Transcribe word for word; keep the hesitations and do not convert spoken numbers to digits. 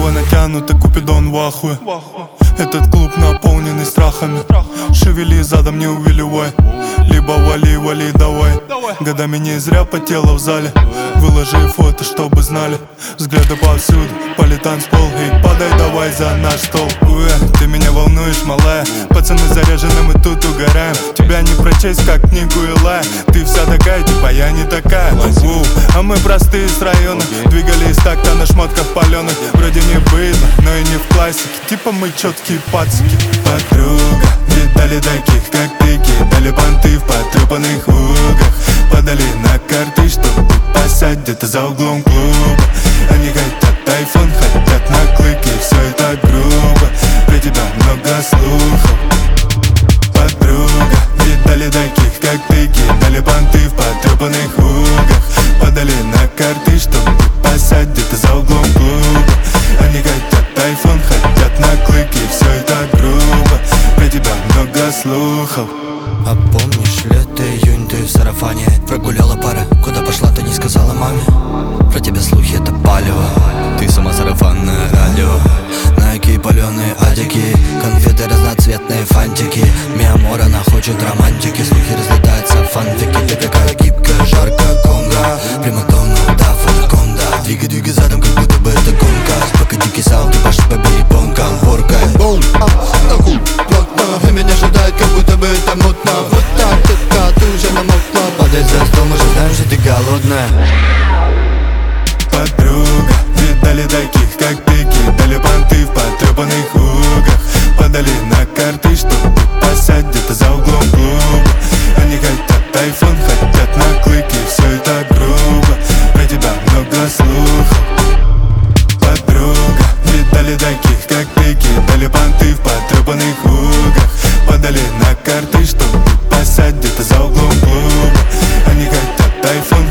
красиво натянута, Купидон в ахуе. Этот клуб наполненный страхами. Шевели задом, не увиливай. Либо вали, вали, давай. Годами не зря потела в зале. Выложи фото, чтобы знали. Взгляды повсюду, поле танцпол. И падай давай за наш стол. Уэ, ты меня волнуешь, малая. Пацаны заряжены, мы тут угораем. Тебя не прочесть, как книгу Илая. Ты вся такая, типа я не такая. У, а мы простые с района. Двигались так-то на шмотках паленых. Вроде не быдло, но и не в классике. Типа мы четкие пацики. Подруга, видали таких, как ты. Кидали понты в потрепанных лугах. Подали на карты, чтобы посять где-то за углом клуба. Они хотят айфон, хотят на клыке. Все это грубо, про тебя много слухов. Подруга, видали таких, как ты. Кидали понты в потрепанных лугах. Подали на карты, чтобы посять где-то за углом клуба. Они хотят айфон, хотят на клыке. Все это грубо, про тебя много слухов. А помнишь, лето, июнь, ты в сарафане. Прогуляла пара, куда пошла, ты не сказала маме. Про тебя слухи, это палево. Ты сама сарафанное радио. Найки, паленые адики. Конфеты, разноцветные фантики. Миамор, она хочет романтики. Слухи разлетаются, фанфики. Ты такая гибкая, жаркая конга. Примадонна, да, фотоконда. Двигай, двигай задом, как будто бы это гонка. Пока дикий саунд, ты пашешь по перепонкам. Поркай, бум, нахуй, плотно. И меня ожидает, как будто бы это мутно. Вот так, детка, ты уже намокла. Падай за стол, мы же знаем, что ты голодная. Подруга, видали таких, как ты. Кидали понты в потрепанных лугах. Подали на карты, чтобы посять где-то за углом клуба. Они хотят айфон, хотят на клыке. Все это грубо, про тебя много слухов. Подруга, видали таких, как ты. Кидали понты в потрепанных лугах. Подали на карты, чтобы посять где-то за углом клуба. Они хотят айфон,